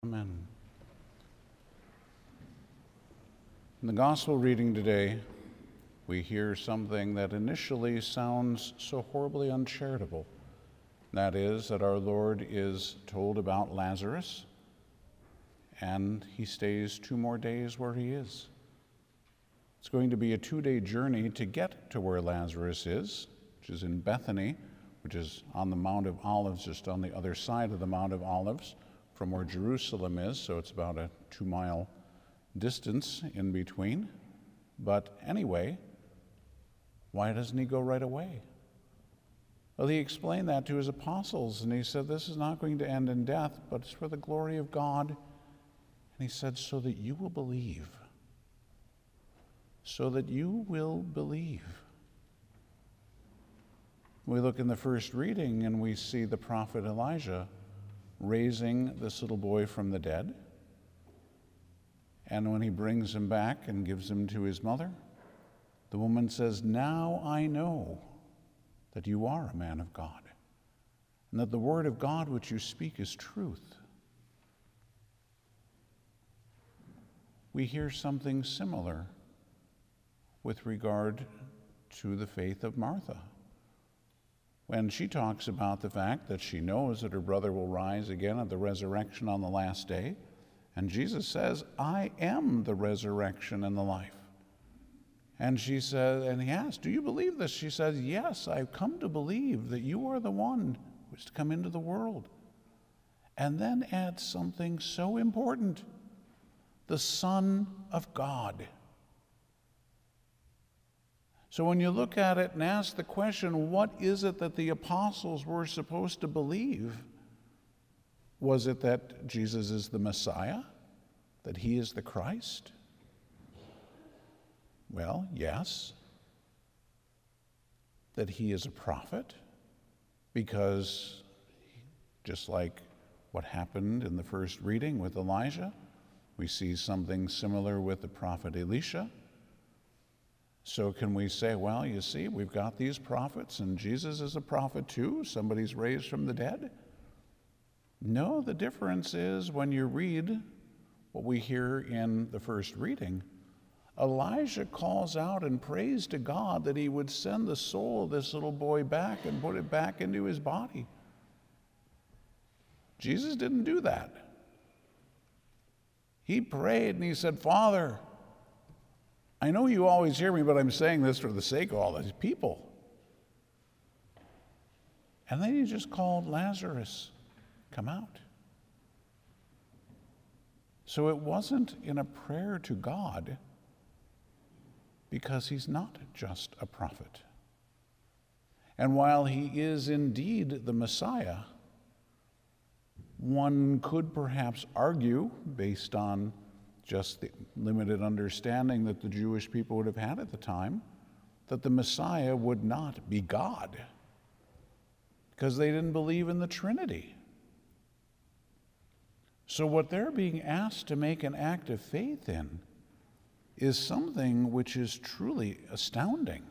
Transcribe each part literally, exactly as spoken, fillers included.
Amen. In the gospel reading today, we hear something that initially sounds so horribly uncharitable. That is, that our Lord is told about Lazarus, and he stays two more days where he is. It's going to be a two-day journey to get to where Lazarus is, which is in Bethany, which is on the Mount of Olives, just on the other side of the Mount of Olives from where Jerusalem is, so it's about a two-mile distance in between. But anyway, why doesn't he go right away? Well, he explained that to his apostles, and he said, this is not going to end in death, but it's for the glory of God. And he said, so that you will believe. So that you will believe. We look in the first reading, and we see the prophet Elijah raising this little boy from the dead. And when he brings him back and gives him to his mother, the woman says, now I know that you are a man of God, and that the word of God which you speak is truth. We hear something similar with regard to the faith of Martha, when she talks about the fact that she knows that her brother will rise again at the resurrection on the last day. And Jesus says, I am the resurrection and the life. And she says, and he asks, do you believe this? She says, yes, I've come to believe that you are the one who is to come into the world. And then adds something so important, the Son of God. So when you look at it and ask the question, what is it that the apostles were supposed to believe? Was it that Jesus is the Messiah? That he is the Christ? Well, yes. That he is a prophet, because just like what happened in the first reading with Elijah, we see something similar with the prophet Elisha. So can we say, well, you see, we've got these prophets, and Jesus is a prophet too? Somebody's raised from the dead? No, the difference is when you read what we hear in the first reading, Elijah calls out and prays to God that he would send the soul of this little boy back and put it back into his body. Jesus didn't do that. He prayed and he said, Father, I know you always hear me, but I'm saying this for the sake of all these people. And then he just called Lazarus, come out. So it wasn't in a prayer to God, because he's not just a prophet. And while he is indeed the Messiah, one could perhaps argue, based on just the limited understanding that the Jewish people would have had at the time, that the Messiah would not be God, because they didn't believe in the Trinity. So what they're being asked to make an act of faith in is something which is truly astounding.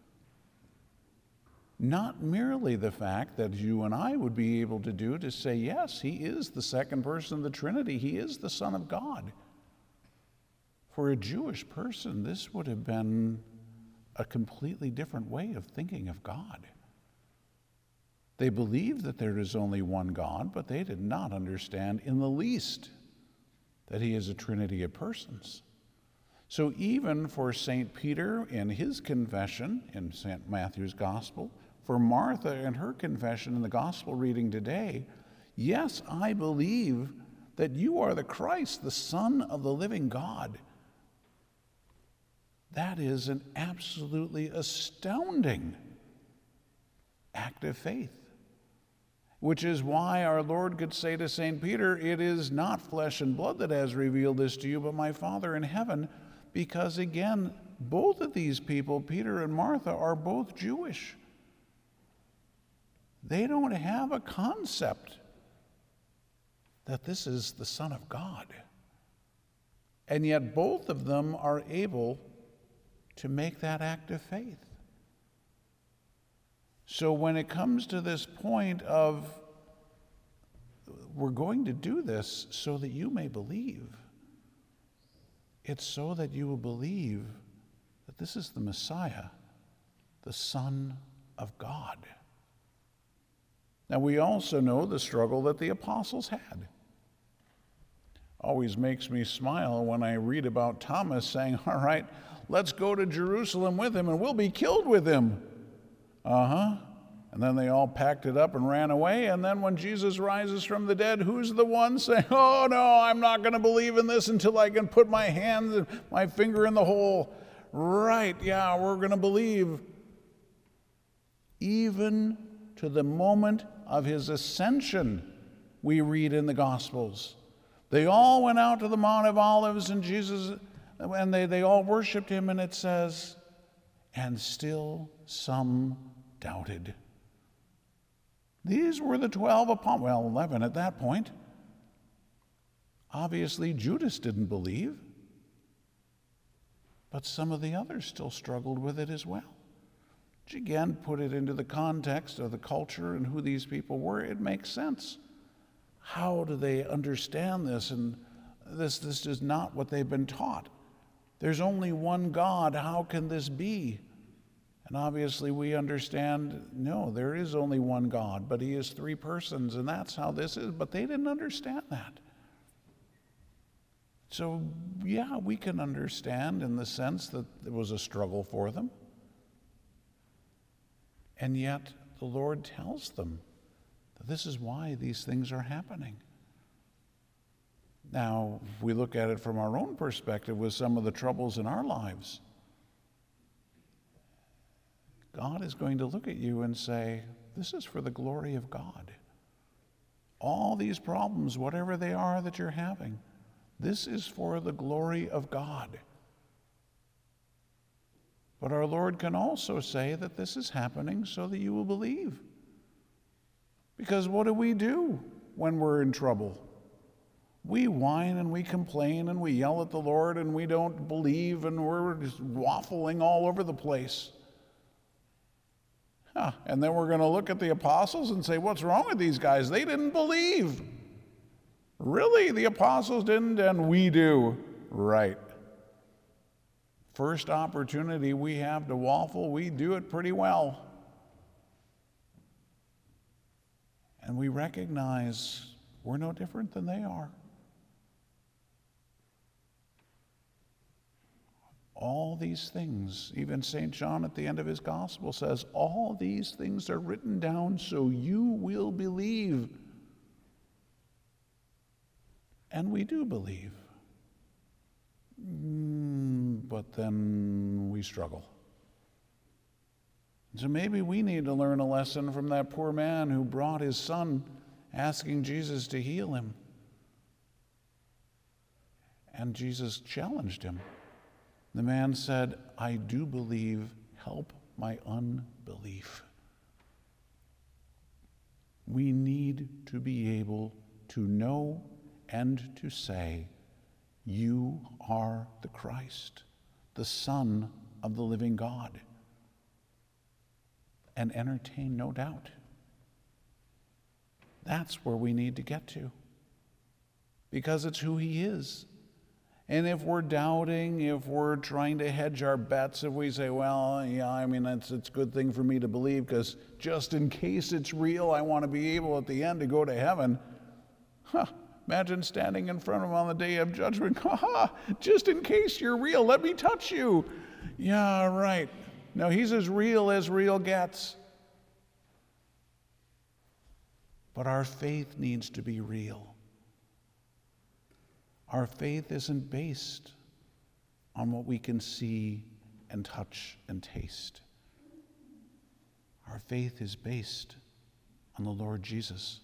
Not merely the fact that you and I would be able to do to say, yes, he is the second person of the Trinity, he is the Son of God. For a Jewish person, this would have been a completely different way of thinking of God. They believed that there is only one God, but they did not understand in the least that he is a trinity of persons. So even for Saint Peter in his confession in Saint Matthew's Gospel, for Martha in her confession in the Gospel reading today, yes, I believe that you are the Christ, the Son of the living God. That is an absolutely astounding act of faith, which is why our Lord could say to Saint Peter, it is not flesh and blood that has revealed this to you, but my Father in heaven, because again, both of these people, Peter and Martha, are both Jewish. They don't have a concept that this is the Son of God. And yet both of them are able to make that act of faith. So when it comes to this point of we're going to do this so that you may believe. It's so that you will believe that this is the Messiah, the Son of God. Now, we also know the struggle that the apostles had. Always makes me smile when I read about Thomas saying, all right, let's go to Jerusalem with him and we'll be killed with him. Uh-huh. And then they all packed it up and ran away. And then when Jesus rises from the dead, who's the one saying, oh, no, I'm not going to believe in this until I can put my hand and my finger in the hole. Right, yeah, we're going to believe. Even to the moment of his ascension, we read in the Gospels. They all went out to the Mount of Olives, and Jesus, and they, they all worshiped him, and it says, and still some doubted. These were the twelve apostles, well, eleven at that point. Obviously, Judas didn't believe, but some of the others still struggled with it as well. Which again, put it into the context of the culture and who these people were, it makes sense. How do they understand this? And this, this is not what they've been taught. There's only one God. How can this be? And obviously we understand, no, there is only one God, but he is three persons, and that's how this is. But they didn't understand that. So, yeah, we can understand in the sense that it was a struggle for them. And yet the Lord tells them that this is why these things are happening. Now, if we look at it from our own perspective with some of the troubles in our lives, God is going to look at you and say, this is for the glory of God. All these problems, whatever they are that you're having, this is for the glory of God. But our Lord can also say that this is happening so that you will believe. Because what do we do when we're in trouble? We whine and we complain and we yell at the Lord and we don't believe and we're just waffling all over the place. Huh. And then we're going to look at the apostles and say, what's wrong with these guys? They didn't believe. Really? The apostles didn't and we do? Right. First opportunity we have to waffle, we do it pretty well. And we recognize we're no different than they are. All these things, even Saint John at the end of his gospel says, all these things are written down so you will believe. And we do believe. Mm, but then we struggle. So maybe we need to learn a lesson from that poor man who brought his son asking Jesus to heal him. And Jesus challenged him. The man said, I do believe, help my unbelief. We need to be able to know and to say, you are the Christ, the Son of the living God, and entertain no doubt. That's where we need to get to, because it's who he is. And if we're doubting, if we're trying to hedge our bets, if we say, well, yeah, I mean, it's, it's a good thing for me to believe because just in case it's real, I want to be able at the end to go to heaven. Huh, imagine standing in front of him on the day of judgment. Ha ha, just in case you're real, let me touch you. Yeah, right. No, he's as real as real gets. But our faith needs to be real. Our faith isn't based on what we can see and touch and taste. Our faith is based on the Lord Jesus.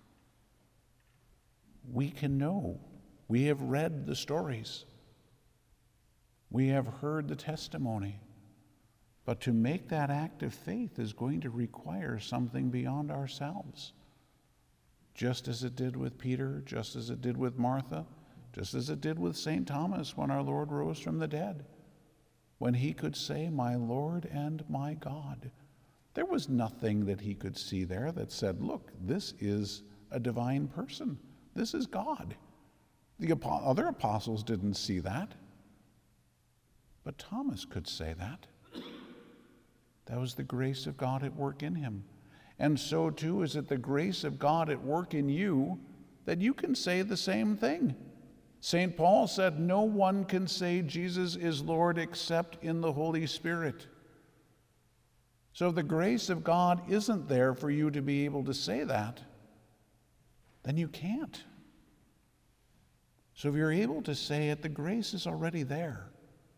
We can know. We have read the stories. We have heard the testimony. But to make that act of faith is going to require something beyond ourselves. Just as it did with Peter, just as it did with Martha, just as it did with Saint Thomas when our Lord rose from the dead, when he could say, my Lord and my God. There was nothing that he could see there that said, look, this is a divine person. This is God. The apo- other apostles didn't see that. But Thomas could say that. That was the grace of God at work in him. And so too is it the grace of God at work in you that you can say the same thing. Saint Paul said, no one can say Jesus is Lord except in the Holy Spirit. So if the grace of God isn't there for you to be able to say that, then you can't. So if you're able to say it, the grace is already there.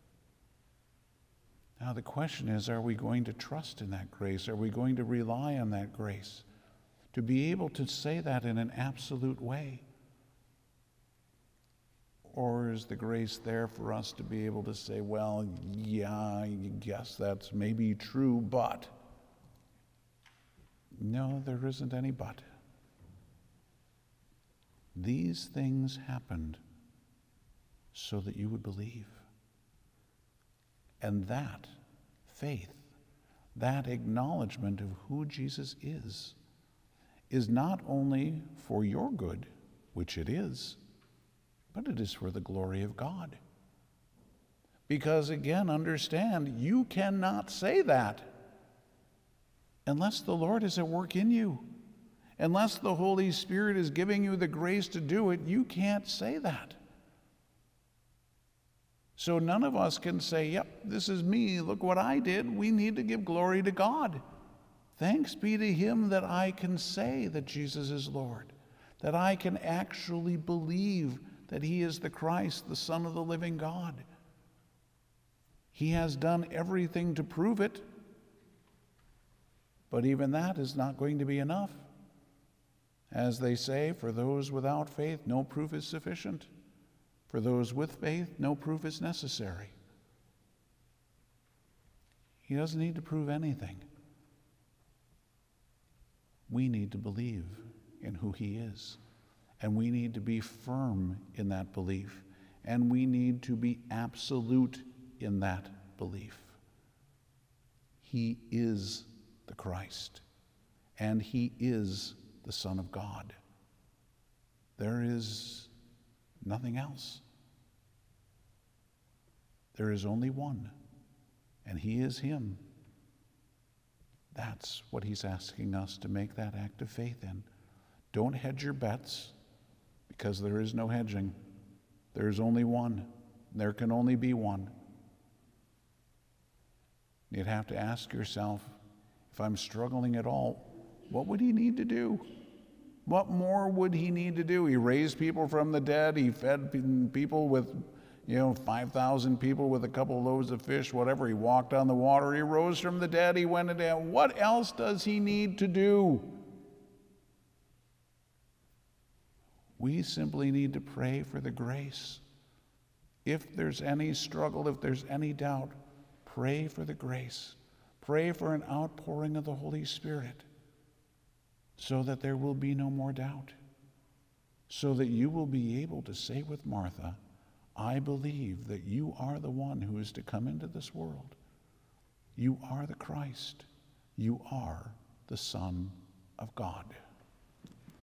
Now the question is, are we going to trust in that grace? Are we going to rely on that grace to be able to say that in an absolute way? Or is the grace there for us to be able to say, well, yeah, I guess that's maybe true, but? No, there isn't any but. These things happened so that you would believe. And that faith, that acknowledgement of who Jesus is, is not only for your good, which it is, but it is for the glory of God. Because again, understand, you cannot say that unless the Lord is at work in you. Unless the Holy Spirit is giving you the grace to do it, you can't say that. So none of us can say, yep, this is me, look what I did. We need to give glory to God. Thanks be to him that I can say that Jesus is Lord, that I can actually believe that he is the Christ, the Son of the living God. He has done everything to prove it, but even that is not going to be enough. As they say, for those without faith, no proof is sufficient. For those with faith, no proof is necessary. He doesn't need to prove anything. We need to believe in who he is. And we need to be firm in that belief. And we need to be absolute in that belief. He is the Christ. And he is the Son of God. There is nothing else. There is only one, and he is him. That's what he's asking us to make that act of faith in. Don't hedge your bets, because there is no hedging. There is only one. There can only be one. You'd have to ask yourself, if I'm struggling at all, what would he need to do? What more would he need to do? He raised people from the dead. He fed people with, you know, five thousand people with a couple loaves of fish, whatever. He walked on the water. He rose from the dead. He went into heaven. What else does he need to do? We simply need to pray for the grace. If there's any struggle, if there's any doubt, pray for the grace. Pray for an outpouring of the Holy Spirit, so that there will be no more doubt, so that you will be able to say with Martha, I believe that you are the one who is to come into this world. You are the Christ. You are the Son of God.